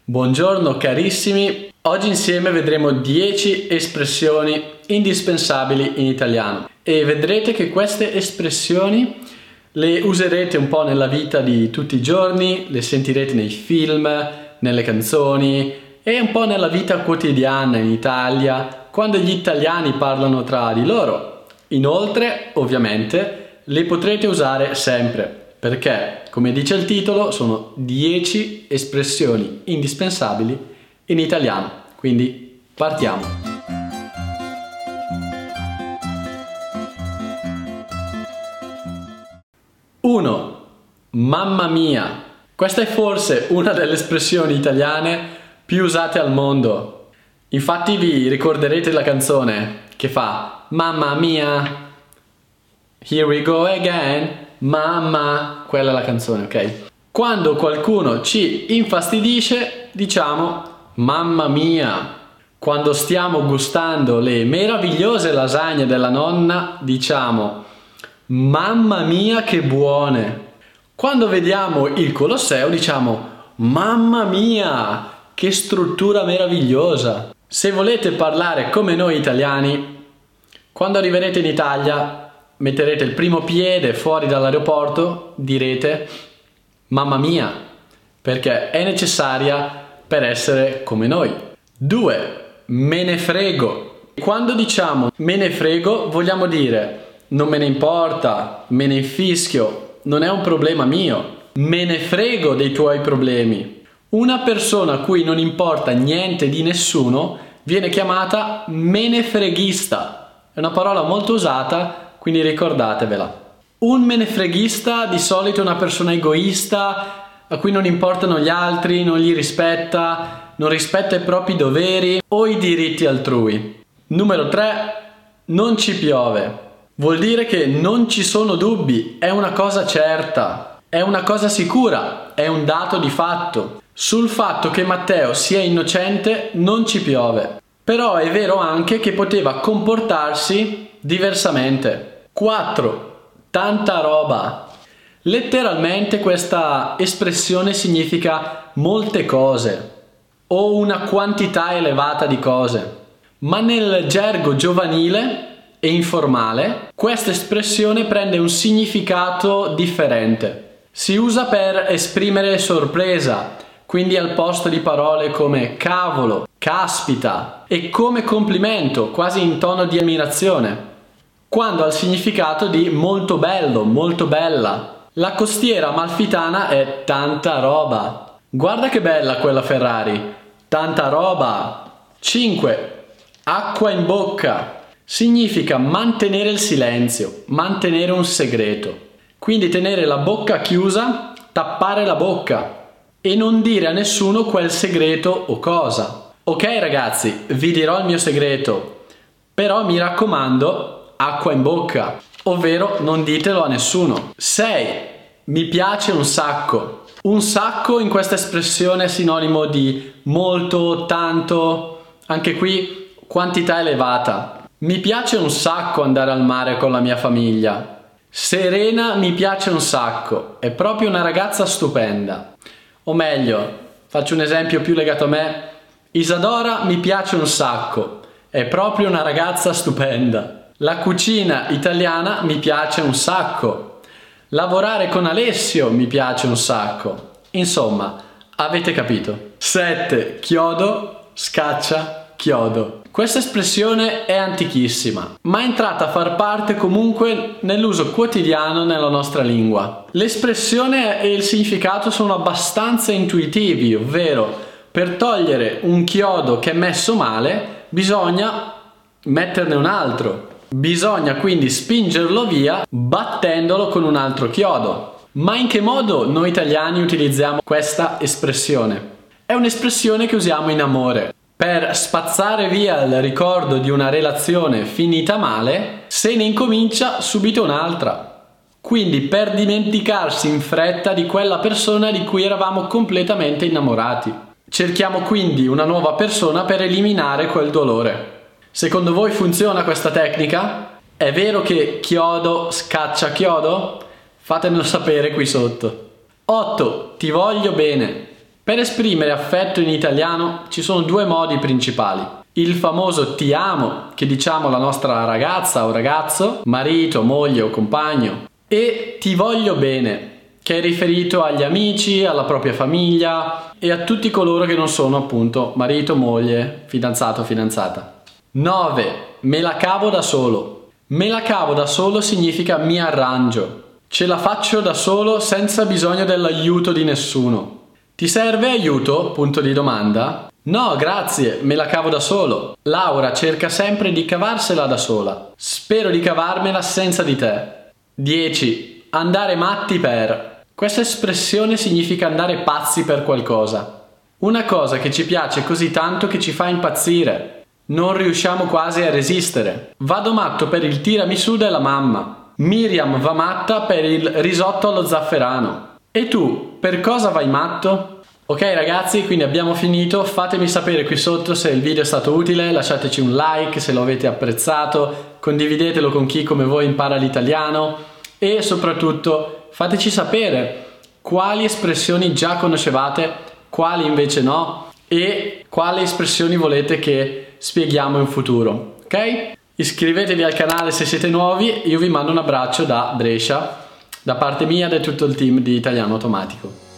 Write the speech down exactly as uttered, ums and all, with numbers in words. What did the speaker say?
Buongiorno carissimi, oggi insieme vedremo dieci espressioni indispensabili in italiano e vedrete che queste espressioni le userete un po' nella vita di tutti i giorni, le sentirete nei film, nelle canzoni e un po' nella vita quotidiana in Italia, quando gli italiani parlano tra di loro. Inoltre, ovviamente, le potrete usare sempre. Perché, come dice il titolo, sono dieci espressioni indispensabili in italiano. Quindi partiamo. uno. Mamma mia. Questa è forse una delle espressioni italiane più usate al mondo. Infatti vi ricorderete la canzone che fa Mamma mia, here we go again. Mamma, quella è la canzone, ok? Quando qualcuno ci infastidisce, diciamo mamma mia. Quando stiamo gustando le meravigliose lasagne della nonna, diciamo mamma mia che buone. Quando vediamo il Colosseo, diciamo mamma mia, che struttura meravigliosa. Se volete parlare come noi italiani, quando arriverete in Italia, metterete il primo piede fuori dall'aeroporto, direte mamma mia, perché è necessaria per essere come noi. due. Me ne frego. Quando diciamo me ne frego vogliamo dire non me ne importa, me ne infischio, non è un problema mio, me ne frego dei tuoi problemi. Una persona a cui non importa niente di nessuno viene chiamata menefreghista. È una parola molto usata, quindi ricordatevela. Un menefreghista di solito è una persona egoista, a cui non importano gli altri, non li rispetta, non rispetta i propri doveri o i diritti altrui. Numero tre. Non ci piove. Vuol dire che non ci sono dubbi, è una cosa certa, è una cosa sicura, è un dato di fatto. Sul fatto che Matteo sia innocente non ci piove. Però è vero anche che poteva comportarsi diversamente. quattro. Tanta roba. Letteralmente questa espressione significa molte cose o una quantità elevata di cose. Ma nel gergo giovanile e informale questa espressione prende un significato differente. Si usa per esprimere sorpresa, quindi al posto di parole come cavolo, caspita e come complimento, quasi in tono di ammirazione, quando ha il significato di molto bello, molto bella. La costiera amalfitana è tanta roba. Guarda che bella quella Ferrari, tanta roba. cinque. Acqua in bocca. Significa mantenere il silenzio, mantenere un segreto. Quindi tenere la bocca chiusa, tappare la bocca e non dire a nessuno quel segreto o cosa. Ok ragazzi, vi dirò il mio segreto, però mi raccomando, acqua in bocca, ovvero non ditelo a nessuno. sei. Mi piace un sacco. Un sacco in questa espressione è sinonimo di molto, tanto, anche qui quantità elevata. Mi piace un sacco andare al mare con la mia famiglia. Serena mi piace un sacco, è proprio una ragazza stupenda. O meglio, faccio un esempio più legato a me, Isadora mi piace un sacco, è proprio una ragazza stupenda. La cucina italiana mi piace un sacco. Lavorare con Alessio mi piace un sacco. Insomma, avete capito. sette. Chiodo, scaccia, chiodo. Questa espressione è antichissima, ma è entrata a far parte comunque nell'uso quotidiano nella nostra lingua. L'espressione e il significato sono abbastanza intuitivi, ovvero per togliere un chiodo che è messo male bisogna metterne un altro. Bisogna quindi spingerlo via battendolo con un altro chiodo. Ma in che modo noi italiani utilizziamo questa espressione? È un'espressione che usiamo in amore. Per spazzare via il ricordo di una relazione finita male, se ne incomincia subito un'altra. Quindi per dimenticarsi in fretta di quella persona di cui eravamo completamente innamorati. Cerchiamo quindi una nuova persona per eliminare quel dolore. Secondo voi funziona questa tecnica? È vero che chiodo scaccia chiodo? Fatemelo sapere qui sotto. otto. Ti voglio bene. Per esprimere affetto in italiano ci sono due modi principali. Il famoso ti amo che diciamo alla nostra ragazza o ragazzo, marito, moglie o compagno, e ti voglio bene, che è riferito agli amici, alla propria famiglia e a tutti coloro che non sono appunto marito, moglie, fidanzato o fidanzata. nove. Me la cavo da solo. Me la cavo da solo significa mi arrangio. Ce la faccio da solo senza bisogno dell'aiuto di nessuno. Ti serve aiuto? Punto di domanda. No, grazie, me la cavo da solo. Laura cerca sempre di cavarsela da sola. Spero di cavarmela senza di te. dieci. Andare matti per. Questa espressione significa andare pazzi per qualcosa. Una cosa che ci piace così tanto che ci fa impazzire. Non riusciamo quasi a resistere. Vado matto per il tiramisù della mamma. Miriam va matta per il risotto allo zafferano. E tu, per cosa vai matto? Ok ragazzi, quindi abbiamo finito. Fatemi sapere qui sotto se il video è stato utile, lasciateci un like se lo avete apprezzato, condividetelo con chi come voi impara l'italiano e soprattutto fateci sapere quali espressioni già conoscevate, quali invece no e quali espressioni volete che spieghiamo in futuro, ok? Iscrivetevi al canale se siete nuovi, io vi mando un abbraccio da Brescia, da parte mia e da tutto il team di Italiano Automatico.